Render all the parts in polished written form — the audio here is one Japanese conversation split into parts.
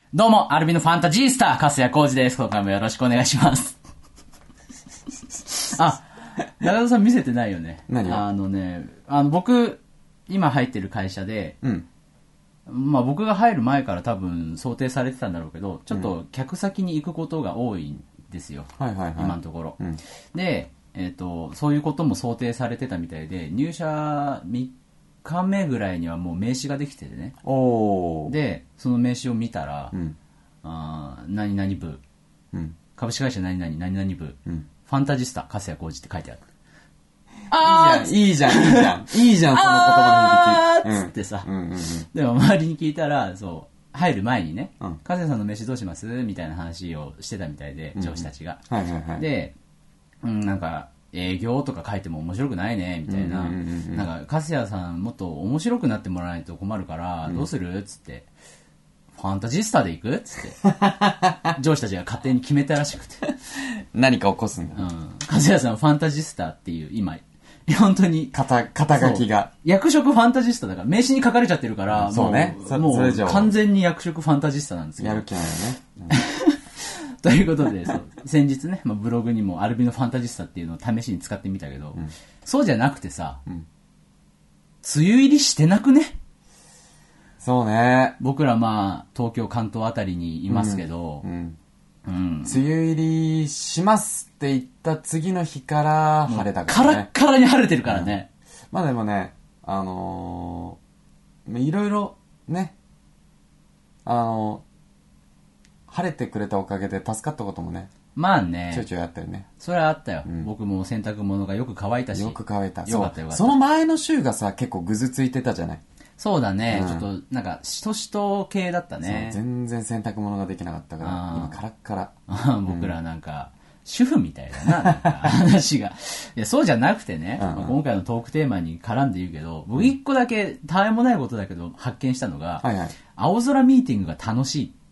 どうも、アルビノファンタジースター、粕谷浩二です。今回もよろしくお願いします。あ、中田さん見せてないよね。 何を？ 僕、今入ってる会社で、まあ僕が入る前から多分想定されてたんだろうけど、ちょっと客先に行くことが多いんですよ。今のところ。で、そういうことも想定されてたみたいで、入社3日目ぐらいにはもう名刺ができててね。で、その名刺を見たら、何々部、株式会社何々何々部、ファンタジスタ粕谷浩二って書いてある。 いいじゃん、その言葉の響き。 つってさ、でも周りに聞いたら、そう、入る前にね、粕谷さんの名刺どうしますみたいな話をしてたみたいで、上司たちが。で、なんか、営業とか書いても面白くないね、みたいな。なんか、粕谷さんもっと面白くなってもらわないと困るから、どうするつって。ファンタジスタで行くつって。上司たちが勝手に決めたらしくて。 何か起こすんだ。 粕谷さんファンタジスタっていう、今、本当に。 肩書きが。 役職ファンタジスタだから、名刺に書かれちゃってるから、 そうね。 もう完全に役職ファンタジスタなんですよ。 やる気ないよね。 ということで、先日ね、ブログにもアルビノファンタジスタっていうのを試しに使ってみたけど、そうじゃなくてさ、梅雨入りしてなくね？ そうね。 僕ら東京関東あたりにいますけど、 梅雨入りしますって言った次の日から晴れたからね。 カラッカラに晴れてるからね。 まあでもね、いろいろね、晴れてくれたおかげで助かったこともね。 まあね。 ちょいちょいあったよね。 それはあったよ。僕も洗濯物がよく乾いたし。 よく乾いた。 よかったよかった。 その前の週がさ、結構ぐずついてたじゃない。 そうだね。ちょっと、なんか、しとしと系だったね。 全然洗濯物ができなかったから、今カラッカラ。 僕らなんか、主婦みたいだな、なんか話が。いや、そうじゃなくてね、今回のトークテーマに絡んで言うけど、僕一個だけ、たわいもないことだけど、発見したのが、青空ミーティングが楽しい。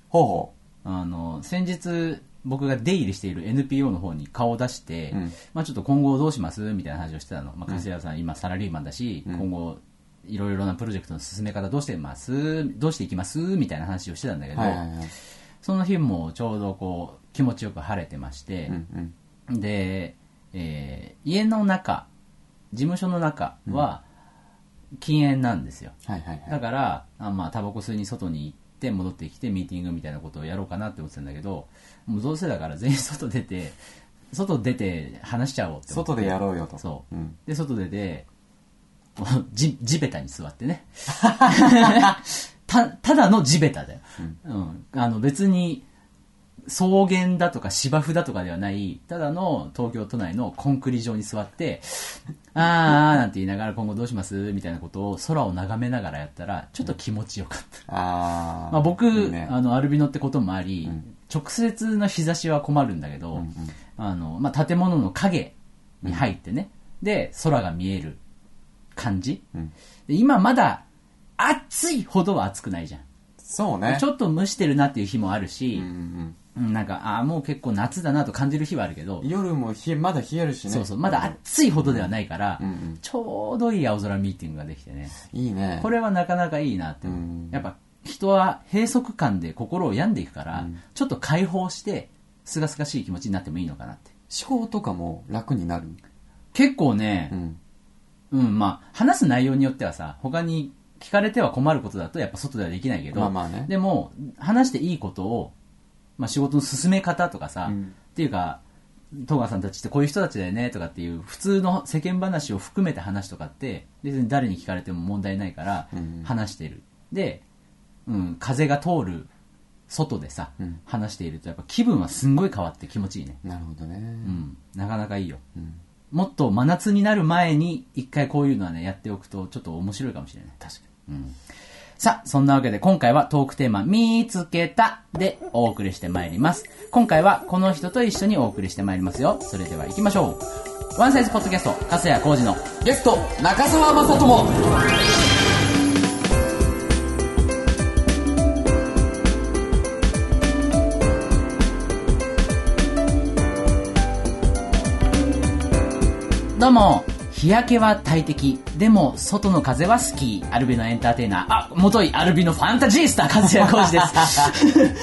先日、僕が出入りしている NPO の方に顔を出して、ちょっと今後どうしますみたいな話をしてたの。粕谷さん今サラリーマンだし、今後、いろいろなプロジェクトの進め方どうしていきますみたいな話をしてたんだけど、その日もちょうどこう気持ちよく晴れてまして、で、家の中、事務所の中は禁煙なんですよ。だから、タバコ吸いに外に行って戻ってきてミーティングみたいなことをやろうかなって思ってたんだけど、もうどうせだから全員外出て話しちゃおうって思って。 外でやろうよと。 そう。で、外出て、地べたに座ってね。ただの地べただよ。別に草原だとか芝生だとかではない、ただの東京都内のコンクリ上に座って、なんて言いながら今後どうしますみたいなことを空を眺めながらやったら、ちょっと気持ちよかった。僕、いいね、アルビノってこともあり、直接の日差しは困るんだけど、建物の影に入ってね、で、空が見える感じ、で今まだ暑いほどは暑くないじゃん。 そうね。 ちょっと蒸してるなっていう日もあるし、なんかもう結構夏だなと感じる日はあるけど、 夜もまだ冷えるしね。 そうそう、まだ暑いほどではないから、ちょうどいい青空ミーティングができてね。 いいね。 これはなかなかいいなって。やっぱ人は閉塞感で心を病んでいくから、ちょっと解放してすがすがしい気持ちになってもいいのかなって。 思考とかも楽になる。 結構ね、話す内容によってはさ、他に聞かれては困ることだとやっぱ外ではできないけど、でも話していいことを、仕事の進め方とかさ、っていうか戸川さんたちってこういう人たちだよねとかっていう普通の世間話を含めて話とかって別に誰に聞かれても問題ないから話してる。で、風が通る外でさ、話しているとやっぱ気分はすんごい変わって気持ちいいね。 なるほどね。 なかなかいいよ。もっと真夏になる前に一回こういうのはねやっておくとちょっと面白いかもしれない。 確かに。さあ、そんなわけで今回はトークテーマ見つけたでお送りしてまいります。今回はこの人と一緒にお送りしてまいりますよ。それでは行きましょう。ワンサイズポッドキャスト粕谷浩二のゲスト中澤正智。 どうも、 日焼けは大敵。でも、外の風は好き。アルビのエンターテイナー。元いアルビのファンタジースター、和也浩司です。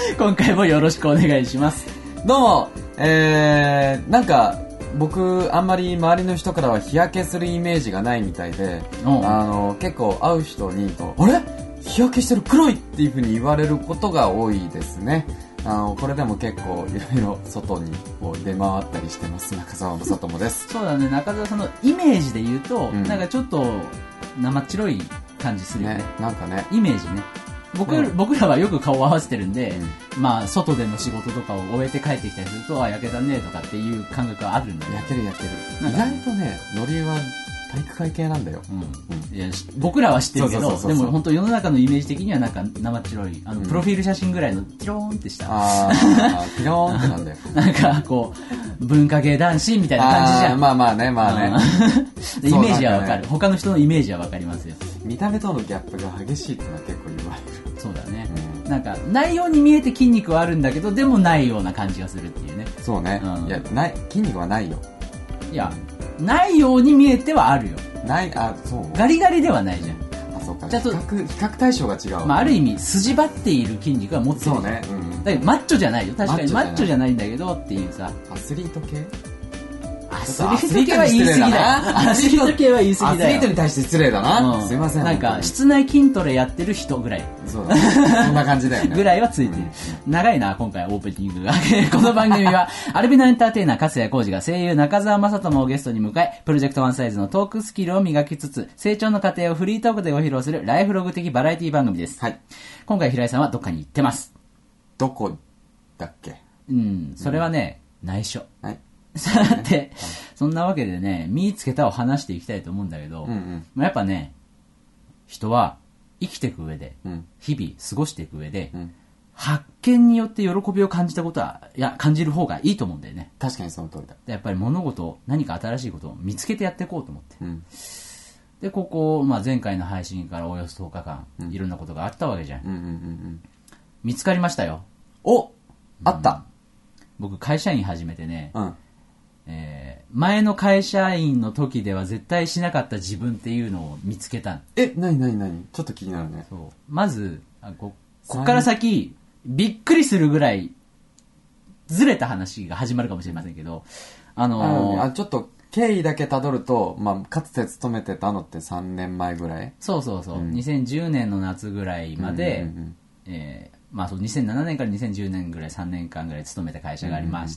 今回もよろしくお願いします。 どうも、なんか、僕、あんまり周りの人からは日焼けするイメージがないみたいで、結構会う人に、あれ日焼けしてる黒いっていう風に言われることが多いですね。これでも結構いろいろ外にこう出回ったりしてます。中澤正智です。 そうだね、中澤さんのイメージで言うと、なんかちょっと生っ白い感じするよね。 なんかね。 イメージね。僕らはよく顔を合わせてるんで、まあ外での仕事とかを終えて帰ってきたりすると、焼けたねとかっていう感覚はあるんだよ。 焼ける。意外とね、ノリは体育会系なんだよ。 いや僕らは知ってるけど、でも本当世の中のイメージ的にはなんか生っ白い、プロフィール写真ぐらいのティローンってした。 ティローンってなんだよ。 なんかこう、文化系男子みたいな感じじゃん。 まあね。 イメージはわかる。他の人のイメージはわかりますよ。 見た目とのギャップが激しいってのは結構言われる。 そうだね。なんか、ないように見えて筋肉はあるんだけど、でもないような感じがするっていうね。 そうね。いや、筋肉はないよ。 いや、ないように見えてはあるよ。 そう。 ガリガリではないじゃん。 そうか。比較対象が違う。 まあ、ある意味、筋張っている筋肉は持ってる。 そうね。 だけど、マッチョじゃないよ。確かにマッチョじゃないんだけどっていうさ。 アスリート系アスリート系は言い過ぎだよ。アスリート系は言い過ぎだよ。 アスリートに対して失礼だな。すいません。 なんか、室内筋トレやってる人ぐらい。 そうだね。そんな感じだよね。 ぐらいはついてる。長いな、今回オープニングが。この番組は、アルビナエンターテイナー、粕谷浩司が声優中澤正智をゲストに迎え、プロジェクトワンサイズのトークスキルを磨きつつ、成長の過程をフリートークでご披露するライフログ的バラエティ番組です。 はい。 今回平井さんはどっかに行ってます。 どこだっけ？ それはね、内緒。 はい。 さて、そんなわけでね、見つけたを話していきたいと思うんだけど、やっぱね、人は生きていく上で、日々過ごしていく上で、発見によって喜びを感じたことは、感じる方がいいと思うんだよね。 確かにその通りだ。 やっぱり物事、何か新しいことを見つけてやっていこうと思って。で、ここ、前回の配信からおよそ10日間、いろんなことがあったわけじゃん。見つかりましたよ。 あった。 僕、会社員始めてね、前の会社員の時では絶対しなかった自分っていうのを見つけた。 何ちょっと気になるね。 そう。まず、こっから先、びっくりするぐらい、ずれた話が始まるかもしれませんけど、 ちょっと経緯だけ辿ると、かつて勤めてたのって3年前ぐらい？ そう。2010年の夏ぐらいまで、2007年から2010年ぐらい3年間ぐらい勤めた会社がありまして、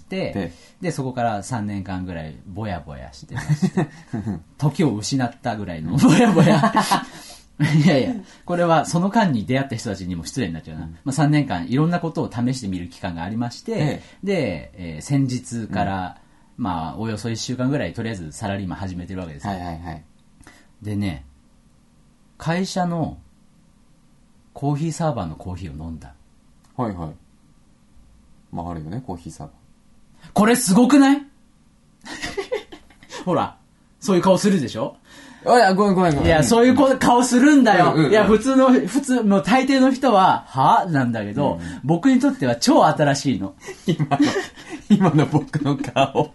でそこから3年間ぐらいぼやぼやしてまして時を失ったぐらいのぼやぼやいやこれはその間に出会った人たちにも失礼になっちゃうな、3年間いろんなことを試してみる期間がありまして、で、先日から、およそ1週間ぐらいとりあえずサラリーマン始めてるわけですよ。でね、会社のコーヒーサーバーのコーヒーを飲んだ。 あるよね、コーヒーサーバー。 これすごくないほら、そういう顔するでしょ？ ごめん。 いや、そういう顔するんだよ。いや、普通、もう大抵の人は、なんだけど、僕にとっては超新しいの。 今の僕の顔。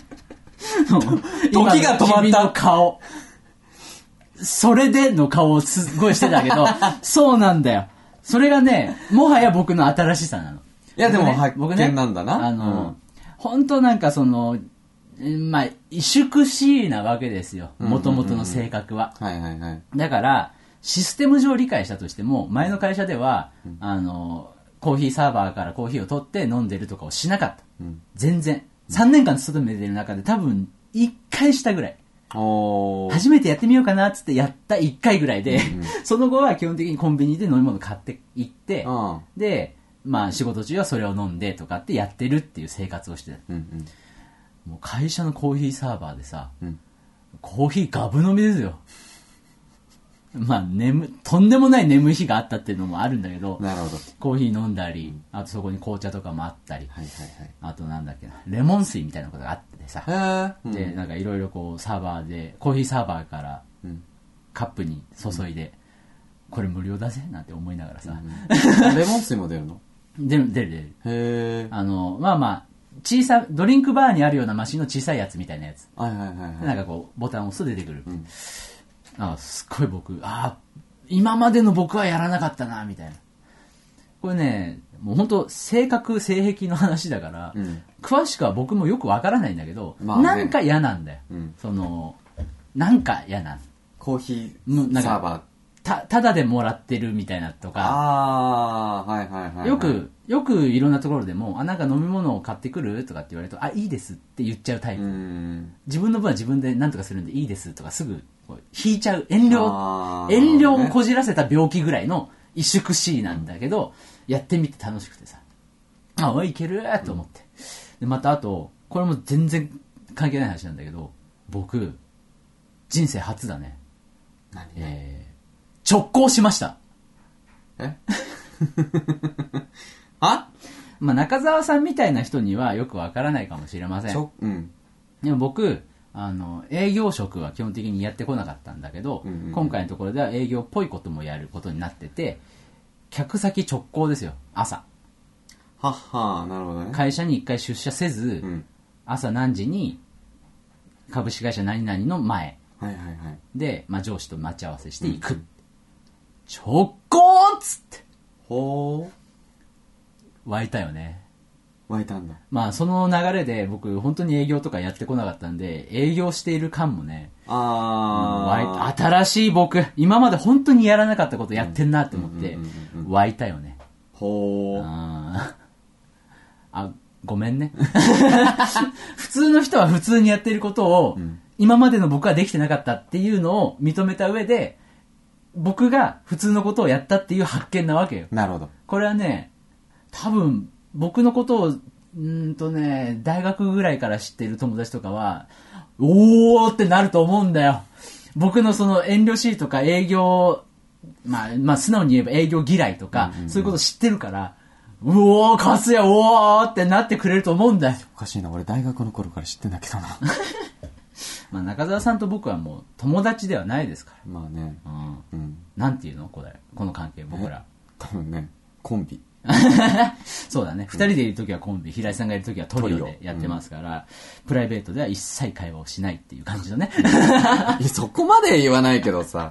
時が止まった。顔。それでの顔をすごいしてたけど、そうなんだよ。それがね、もはや僕の新しさなの。 いや、でも発見なんだな。 本当なんか萎縮しいなわけですよ。元々の性格は。だから、システム上理解したとしても、前の会社では、コーヒーサーバーからコーヒーを取って飲んでるとかをしなかった。全然。3年間勤めてる中で多分、1回したぐらい。初めてやってみようかなっつってやった1回ぐらいで、その後は基本的にコンビニで飲み物買って行って、で、仕事中はそれを飲んでとかってやってるっていう生活をしてた。もう会社のコーヒーサーバーでさ、コーヒーガブ飲みですよ。とんでもない眠い日があったっていうのもあるんだけど、 なるほど。 コーヒー飲んだり、あとそこに紅茶とかもあったり、あとなんだっけな、レモン水みたいなことがあってさ、で、なんかいろいろサーバーで、コーヒーサーバーからカップに注いで、これ無料だぜなんて思いながらさ。 レモン水も出るの？ 出る。 へー。 ドリンクバーにあるようなマシンの小さいやつみたいなやつ。 はいはいはいはい。 なんかこう、ボタンを押すと出てくる。すっごい僕、今までの僕はやらなかったな、みたいな。これね、もう本当性格、性癖の話だから、詳しくは僕もよくわからないんだけど、なんか嫌なんだよ。なんか嫌なん。 コーヒーサーバー。ただでもらってるみたいなとか。 はいはいはい。 よくいろんなところでも、なんか飲み物を買ってくるとかって言われると、いいですって言っちゃうタイプ。自分の分は自分で何とかするんでいいですとかすぐ引いちゃう。遠慮をこじらせた病気ぐらいの萎縮しいなんだけど、やってみて楽しくてさ。いけると思って。で、またあと、これも全然関係ない話なんだけど、僕、人生初だね。直行しました。中澤さんみたいな人にはよくわからないかもしれません。でも僕、営業職は基本的にやってこなかったんだけど、今回のところでは営業っぽいこともやることになってて、客先直行ですよ、朝。 なるほどね。 会社に一回出社せず、朝何時に株式会社何々の前で、上司と待ち合わせしていく。直行っつって湧いたよね。 湧いたんだ。 その流れで僕本当に営業とかやってこなかったんで、営業している感もね、新しい僕、今まで本当にやらなかったことやってんなって思って湧いたよね。ごめんね。普通の人は普通にやっていることを、今までの僕はできてなかったっていうのを認めた上で、僕が普通のことをやったっていう発見なわけよ。 なるほど。 これはね、多分僕のことを大学ぐらいから知っている友達とかはおーってなると思うんだよ。僕のその遠慮しいとか営業、素直に言えば営業嫌いとか、そういうこと知ってるから、うおーカスヤおーってなってくれると思うんだよ。 おかしいな、俺大学の頃から知ってんだけどな。 中澤さんと僕はもう友達ではないですから。なんていうのこの関係、僕ら。 多分ね、コンビ。 そうだね。二人でいるときはコンビ、平井さんがいるときはトリオでやってますから、プライベートでは一切会話をしないっていう感じのね。 そこまで言わないけどさ。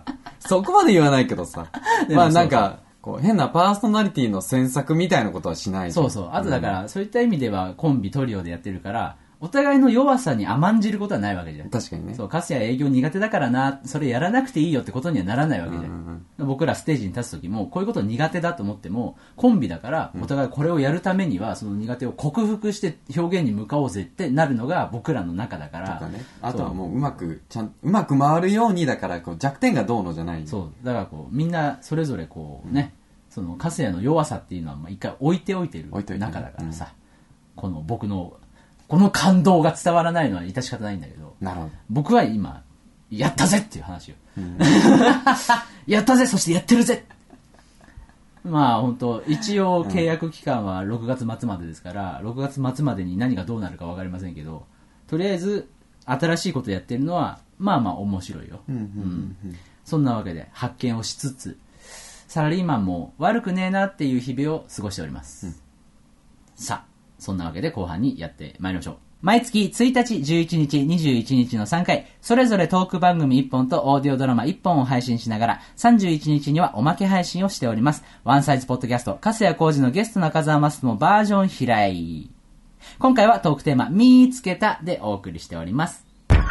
なんか、変なパーソナリティの詮索みたいなことはしない。 そうそう。あとだから、そういった意味ではコンビ、トリオでやってるから、お互いの弱さに甘んじることはないわけじゃん。 確かにね。 そう、カスヤ営業苦手だからな、それやらなくていいよってことにはならないわけじゃん。僕らステージに立つときも、こういうこと苦手だと思っても、コンビだから、お互いこれをやるためには、その苦手を克服して表現に向かおうぜってなるのが僕らの中だから。 あとはもううまく回るように、だから弱点がどうのじゃない。 そう。だからみんなそれぞれそのカスヤの弱さっていうのは一回置いておいてる中だからさ、この僕のこの感動が伝わらないのは致し方ないんだけど、僕は今やったぜっていう話よ。やったぜ、そしてやってるぜ。本当一応契約期間は6月末までですから、6月末までに何がどうなるか分かりませんけど、とりあえず新しいことやってるのは面白いよ。そんなわけで発見をしつつ、サラリーマンも悪くねえなっていう日々を過ごしております。さあ、そんなわけで後半にやってまいりましょう。毎月1日、11日、21日の3回、それぞれトーク番組1本とオーディオドラマ1本を配信しながら、31日にはおまけ配信をしております。ワンサイズポッドキャスト、粕谷浩二のゲスト中澤マスもバージョン開い。今回はトークテーマ、見つけたでお送りしております。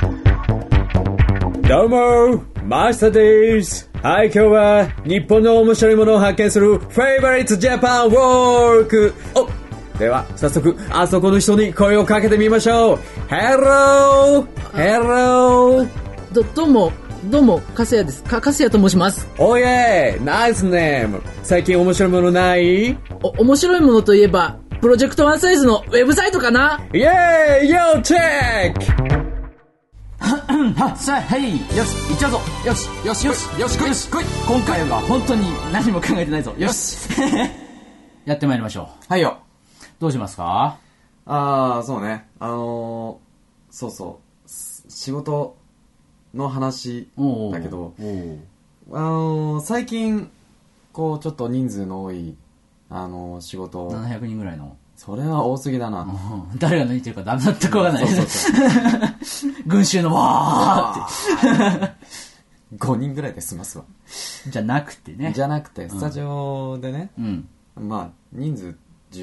どうもマスターです。はい、今日は日本の面白いものを発見するフェイバリッツジャパンウォーク。では早速あそこの人に声をかけてみましょう。Hello! Hello! どうも粕谷です。粕谷と申します。 おいえ、ナイスネーム。最近面白いものない？ 面白いものといえばプロジェクトワンサイズのウェブサイトかな。 イエーイ、要チェック。 はい、よし、行っちゃうぞ。よし、来い。今回は本当に何も考えてないぞ。よし。やってまいりましょう。 はいよ。 どうしますか？ そうね。仕事の話だけど、最近、ちょっと人数の多い仕事を。 700人ぐらいの。 それは多すぎだな。 誰が抜いてるかダメだったかわかんない。群衆のわーって。 5人ぐらいで済ますわ。 じゃなくてね。 じゃなくて、スタジオでね、 うん。 まあ、人数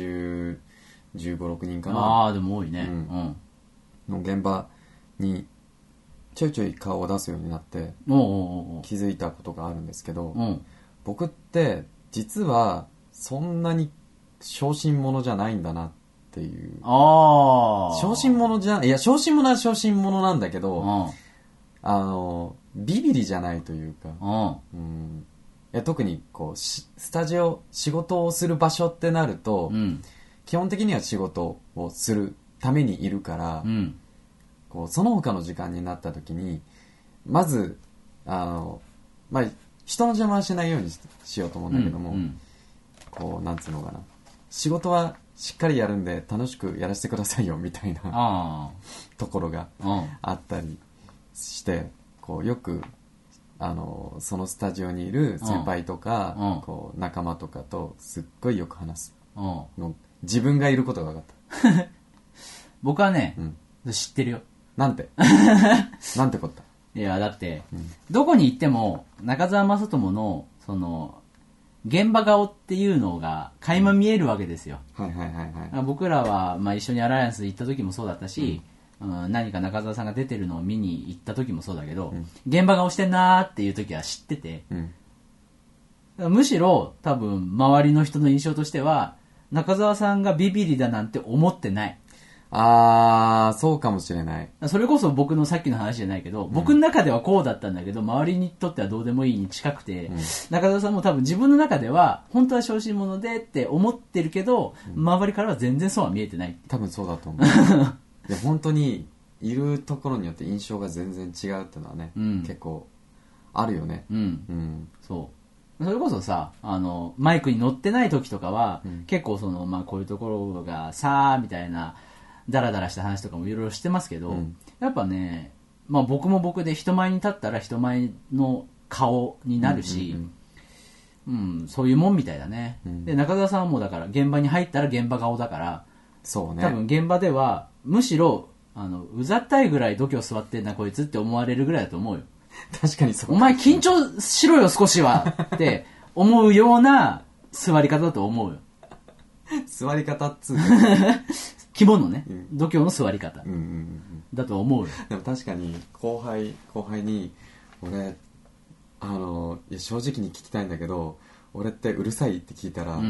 15、6人かな。 ああ、でも多いね。 の現場にちょいちょい顔を出すようになって、気づいたことがあるんですけど、僕って実はそんなに小心者じゃないんだなっていう。小心者じゃ、いや、小心者は小心者なんだけど、ビビりじゃないというか、いや特にこうスタジオ、仕事をする場所ってなると、基本的には仕事をするためにいるから、こうその他の時間になった時に、まずまあ、人の邪魔はしないようにしようと思うんだけども、こうなんつうのかな、仕事はしっかりやるんで楽しくやらせてくださいよみたいなところがあったりして、こうよくそのスタジオにいる先輩とか、こう仲間とかとすっごいよく話すの、自分がいることが分かった。 僕はね、知ってるよ。 なんてなんてこった。 いやだって、どこに行っても中澤正智のその現場顔っていうのが垣間見えるわけですよ。僕らは、まあ、一緒にアライアンス行った時もそうだったし、何か中澤さんが出てるのを見に行った時もそうだけど、現場顔してんなーっていう時は知ってて、むしろ多分周りの人の印象としては中澤さんがビビリだなんて思ってない。 そうかもしれない。 それこそ僕のさっきの話じゃないけど、僕の中ではこうだったんだけど周りにとってはどうでもいいに近くて、中澤さんも多分自分の中では本当は小心者でって思ってるけど、周りからは全然そうは見えてない。 多分そうだと思う。いや本当にいるところによって印象が全然違うっていうのはね、結構あるよね。そうそれこそさ、マイクに乗ってない時とかは、結構その、まあ、こういうところがさーみたいなダラダラした話とかもいろいろしてますけど、やっぱね、まあ、僕も僕で人前に立ったら人前の顔になるし、そういうもんみたいだね。で中澤さんはもうだから現場に入ったら現場顔だから、 そうね、 多分現場ではむしろうざったいぐらい度胸座ってんなこいつって思われるぐらいだと思うよ。 確かにそう。 お前緊張しろよ少しはって思うような座り方だと思うよ。 座り方っつう肝のね、度胸の座り方だと思うよ。 でも確かに後輩に俺いや正直に聞きたいんだけど、俺ってうるさいって聞いたら、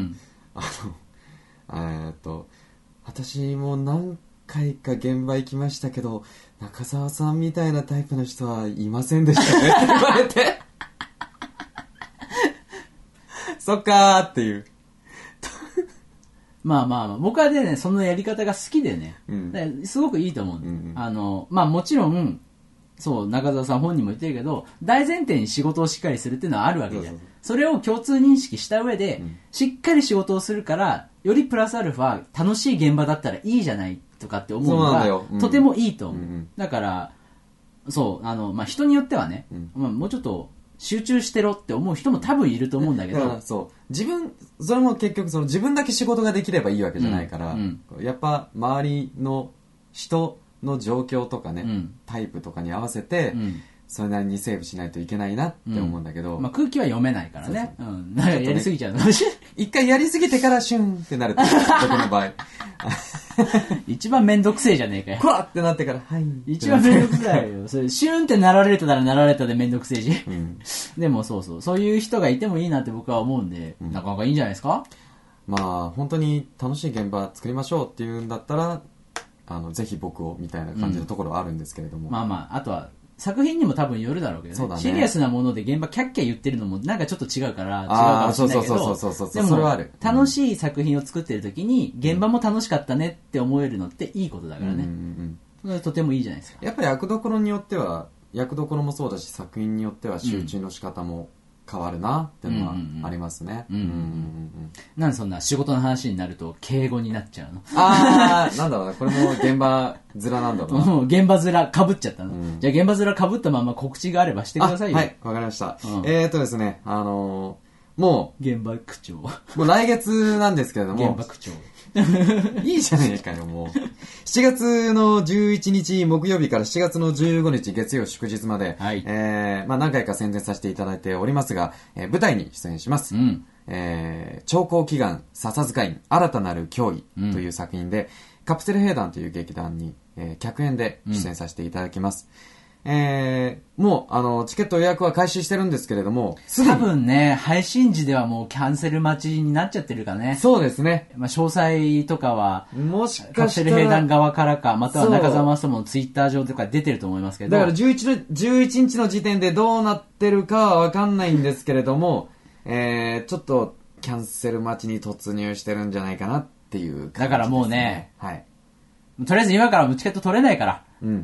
私も何回か現場行きましたけど中澤さんみたいなタイプの人はいませんでしたねって言われてそっかーっていう。 まあ僕はねそのやり方が好きでね、すごくいいと思う。まあもちろんそう中澤さん本人も言ってるけど大前提に仕事をしっかりするっていうのはあるわけじゃん。それを共通認識した上で、しっかり仕事をするからよりプラスアルファ楽しい現場だったらいいじゃないとかって思うのがとてもいいと思う。だからそうまあ、人によってはね、まあ、もうちょっと集中してろって思う人も多分いると思うんだけど、 そうそれも結局その自分だけ仕事ができればいいわけじゃないから、やっぱ周りの人の状況とかね、タイプとかに合わせて、それなりにセーブしないといけないなって思うんだけど、 まあ、空気は読めないからね。なんかやりすぎちゃうの。 一回やりすぎてからシュンってなると僕の場合一番めんどくせえじゃねえかよ。 クワってなってからはい一番めんどくさいよ。それシュンってなられたらなられたでめんどくせえし、でもそういう人がいてもいいなって僕は思うんで、なかなかいいんじゃないですか。 まあ本当に楽しい現場作りましょうっていうんだったらぜひ僕をみたいな感じのところはあるんですけれども、 まああとは作品にも多分よるだろうけど ね、シリアスなもので現場キャッキャ言ってるのもなんかちょっと違うから違うかもしれないけど、でもそれはある。 楽しい作品を作ってる時に現場も楽しかったねって思えるのっていいことだからね、それはとてもいいじゃないですか。 やっぱり役どころによっては役どころもそうだし作品によっては集中の仕方も変わるなっていうのはありますね。 なんでそんな仕事の話になると敬語になっちゃうの。 なんだろうな、これも現場面なんだろうな。 現場面かぶっちゃったの、じゃあ現場面かぶったまま告知があればしてくださいよ。 はい、わかりました。ですね、 も現場区長。 う来月なんですけれども。 現場区長。 いいじゃねえかよ、もう。7月の11日木曜日から7月の15日月曜祝日まで、 はい、 何回か宣伝させていただいておりますが、舞台に出演します。 うん、 超高祈願笹塚院新たなる脅威という作品で、カプセル兵団という劇団に、客演で出演させていただきます。もう、チケット予約は開始してるんですけれども、 多分ね、配信時ではもうキャンセル待ちになっちゃってるかね。 そうですね。 まあ、詳細とかは、 もしかしたら、 カプセル兵団側からか、または中澤マストものツイッター上とか出てると思いますけど。 だから11日の時点でどうなってるかはわかんないんですけれども、ちょっと、キャンセル待ちに突入してるんじゃないかなっていう感じですね。 だからもうね、 はい。 とりあえず今からチケット取れないから。 うん。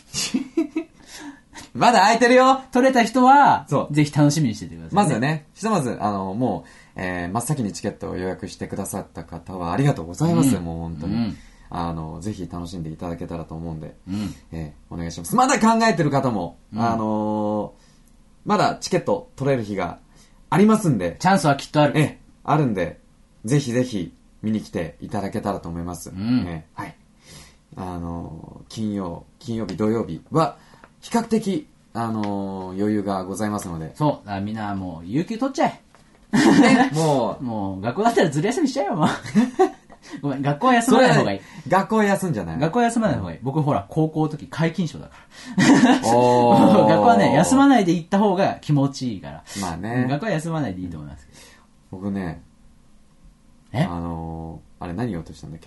まだ空いてるよ。 取れた人は、 そう。 ぜひ楽しみにしててください、ね。 まずね、ひとまず、もう、真っ先にチケットを予約してくださった方はありがとうございます。もう本当に。ぜひ楽しんでいただけたらと思うんで、お願いします。まだ考えてる方も、まだチケット取れる日がありますんで。 チャンスはきっとある。 あるんで、ぜひぜひ見に来ていただけたらと思います。はい。金曜日、土曜日は、比較的、余裕がございますので。 そう。みんなもう、有給取っちゃえ。 ね、もう、学校だったらずる休みしちゃえよ、もう。ごめん、学校は休まない方がいい。 学校は休んじゃない？ 学校は休まない方がいい。僕ほら、高校の時皆勤賞だから。学校はね、休まないで行った方が気持ちいいから。 まあね。 学校は休まないでいいと思いますけど。 僕ね、あれ何言おうとしたんだっけ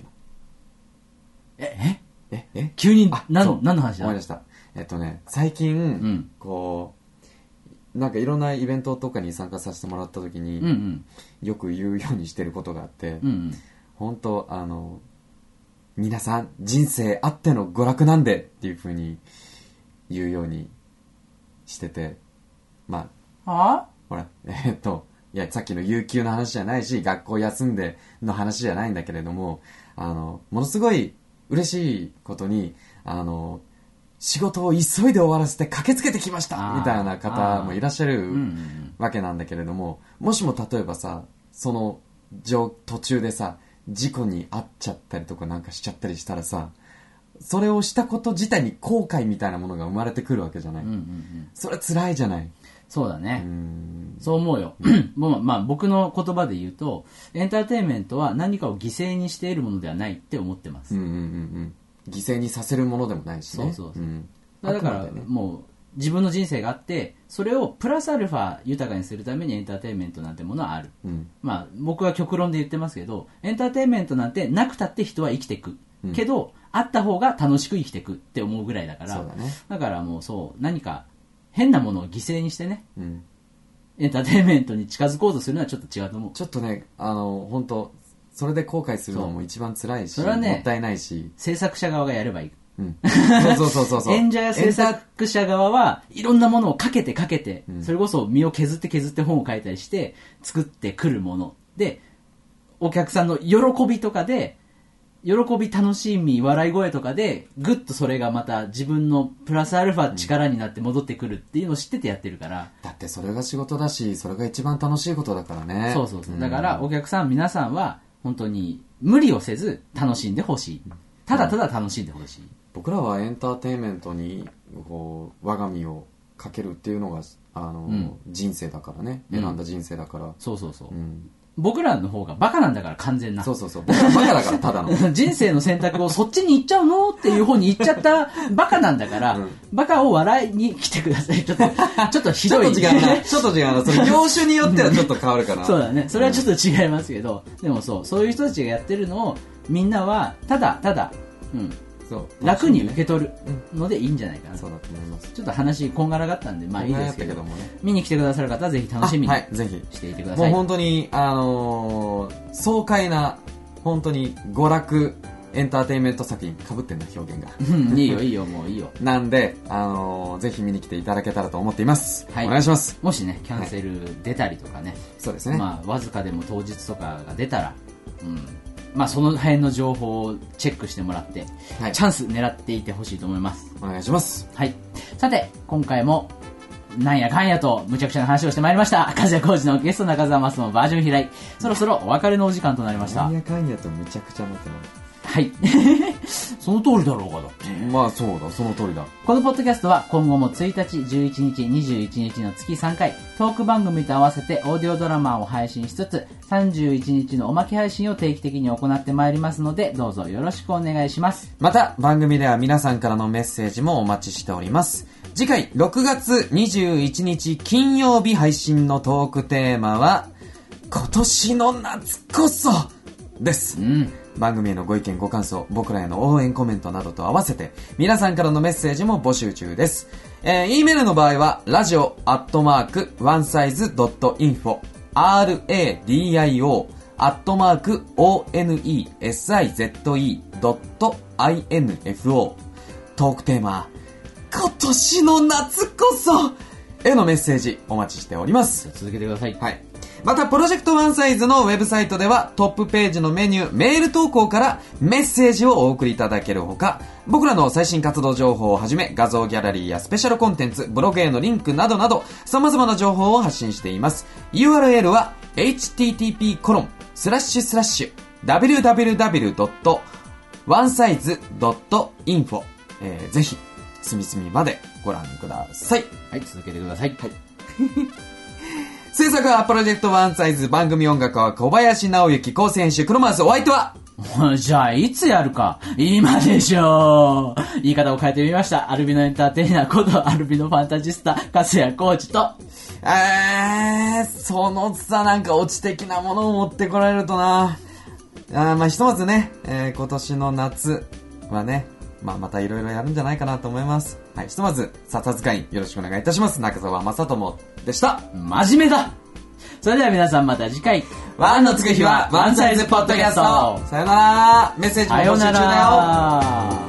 な。 急に、何の話だ？ 思い出した。最近、なんかいろんなイベントとかに参加させてもらった時に、よく言うようにしてることがあって、本当皆さん人生あっての娯楽なんでっていう風に言うようにしてて、まあ、ほら、いや、さっきの有給の話じゃないし、学校休んでの話じゃないんだけれども、ものすごい嬉しいことに、仕事を急いで終わらせて駆けつけてきましたみたいな方もいらっしゃるわけなんだけれども、もしも例えばさ、その途中でさ、事故に遭っちゃったりとかなんかしちゃったりしたらさ、それをしたこと自体に後悔みたいなものが生まれてくるわけじゃない。それ辛いじゃない。 そうだね。そう思うよ。まあ僕の言葉で言うと、エンターテインメントは何かを犠牲にしているものではないって思ってます。 犠牲にさせるものでもないしね。 そう。だから、もう自分の人生があって、それをプラスアルファ豊かにするためにエンターテインメントなんてものはある。まあ僕は極論で言ってますけど、エンターテインメントなんてなくたって人は生きていく。けど、あった方が楽しく生きていくって思うぐらいだから、だからもう何か変なものを犠牲にしてね、エンターテインメントに近づこうとするのはちょっと違うと思う。 ちょっとね、本当それで後悔するのも一番辛いし、それはね、もったいないし、 制作者側がやればいい。 そう演者や制作者側はいろんなものをかけて、それこそ身を削って本を書いたりして作ってくるもので、お客さんの喜びとかで、楽しみ、笑い声とかでぐっとそれがまた自分のプラスアルファ力になって戻ってくるっていうのを知っててやってるから、 だってそれが仕事だし、それが一番楽しいことだからね。 そう、だからお客さん皆さんは本当に無理をせず楽しんでほしい。ただただ楽しんでほしい。 僕らはエンターテインメントに我が身をかけるっていうのが人生だからね、選んだ人生だから。 そう、僕らの方がバカなんだから、完全な。 そう僕らバカだからただの人生の選択をそっちに行っちゃうのっていう方に行っちゃったバカなんだから、バカを笑いに来てください。ちょっとひどい。 ちょっと違うな。それ業種によってはちょっと変わるかな。 そうだね。それはちょっと違いますけど、でもそういう人たちがやってるのをみんなはただ楽に受け取るのでいいんじゃないかな。 そうだと思います。 ちょっと話こんがらがったんで、まあいいですけど、見に来てくださる方はぜひ楽しみにしていてください。 もう本当に爽快な本当に娯楽エンターテインメント作品、被ってんだ表現が。 いいよもういいよ。 なんでぜひ見に来ていただけたらと思っています。お願いします。 もしねキャンセル出たりとかね、 そうですね。 まあわずかでも当日とかが出たら、まあその辺の情報をチェックしてもらって、チャンス狙っていてほしいと思います。 お願いします。 はい。さて今回もなんやかんやと無茶苦茶な話をしてまいりました。和也浩司のゲスト中澤マスのバージョン開い。そろそろお別れのお時間となりました。 なんやかんやとむちゃくちゃなってます。 はい。その通りだろうかだって。 まあそうだ、その通りだ。 このポッドキャストは今後も1日、11日、21日の月3回、トーク番組と合わせてオーディオドラマを配信しつつ、31日のおまけ配信を定期的に行ってまいりますので、どうぞよろしくお願いします。 また、番組では皆さんからのメッセージもお待ちしております。次回、6月21日金曜日配信のトークテーマは、今年の夏こそです。番組へのご意見ご感想、僕らへの応援コメントなどと合わせて皆さんからのメッセージも募集中です。E メールの場合は radio@onesize.info radio@onesize.info トークテーマ今年の夏こそへのメッセージお待ちしております。 続けてください。 はい。また、プロジェクトワンサイズのウェブサイトではトップページのメニュー、メール投稿からメッセージをお送りいただけるほか、僕らの最新活動情報をはじめ、画像ギャラリーやスペシャルコンテンツ、ブログへのリンクなどなど、様々な情報を発信しています。URL は http://www.onesize.info ぜひ、隅々までご覧ください。 はい、続けてください。はい。 制作はプロジェクトワンサイズ、番組音楽は小林直之、構成編集黒マウス、お相手はじゃあいつやるか今でしょう。言い方を変えてみました。アルビノエンターテイナーことアルビノファンタジスタ和也浩司とそのさなんかオチ的なものを持ってこられるとなまあひとまずね、今年の夏はねまたいろいろやるんじゃないかなと思います。はい、ひとまず笹塚院よろしくお願いいたします。中澤正智でした。 真面目だ。それでは皆さんまた次回、 ワンのつく日はワンサイズポッドキャスト。さよなら。メッセージも募集中だよ。 さよなら。